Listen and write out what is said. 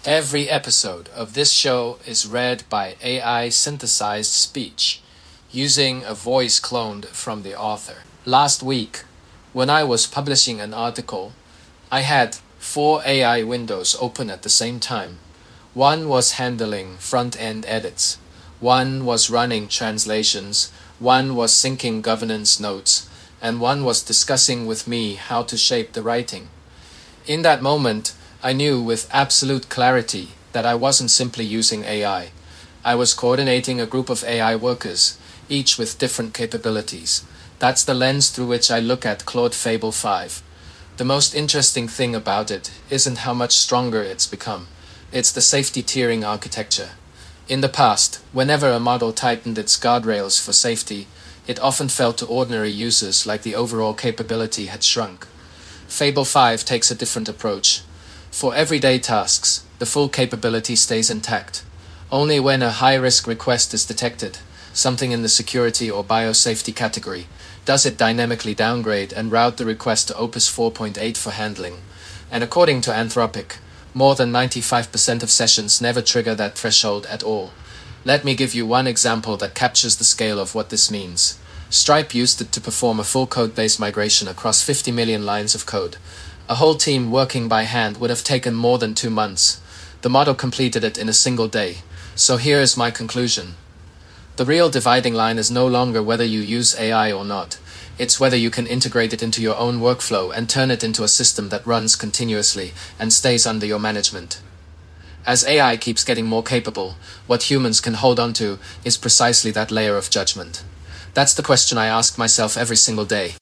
Every episode of this show is read by AI synthesized speech, using a voice cloned from the author. Last week, when I was publishing an article, I had 4 AI windows open at the same time. One was handling front-end edits, one was running translations, one was syncing governance notes, and one was discussing with me how to shape the writing. In that moment, I knew with absolute clarity that I wasn't simply using AI. I was coordinating a group of AI workers, each with different capabilities. That's the lens through which I look at Claude Fable 5. The most interesting thing about it isn't how much stronger it's become. It's the safety tiering architecture. In the past, whenever a model tightened its guardrails for safety, it often felt to ordinary users like the overall capability had shrunk. Fable 5 takes a different approach. For everyday tasks, the full capability stays intact. Only when a high-risk request is detected, something in the security or biosafety category, does it dynamically downgrade and route the request to Opus 4.8 for handling. And according to Anthropic, more than 95% of sessions never trigger that threshold at all. Let me give you one example that captures the scale of what this means. Stripe used it to perform a full code-based migration across 50 million lines of code. A whole team working by hand would have taken more than 2 months. The model completed it in a single day. So here is my conclusion. The real dividing line is no longer whether you use AI or not. It's whether you can integrate it into your own workflow and turn it into a system that runs continuously and stays under your management. As AI keeps getting more capable, what humans can hold on to is precisely that layer of judgment. That's the question I ask myself every single day.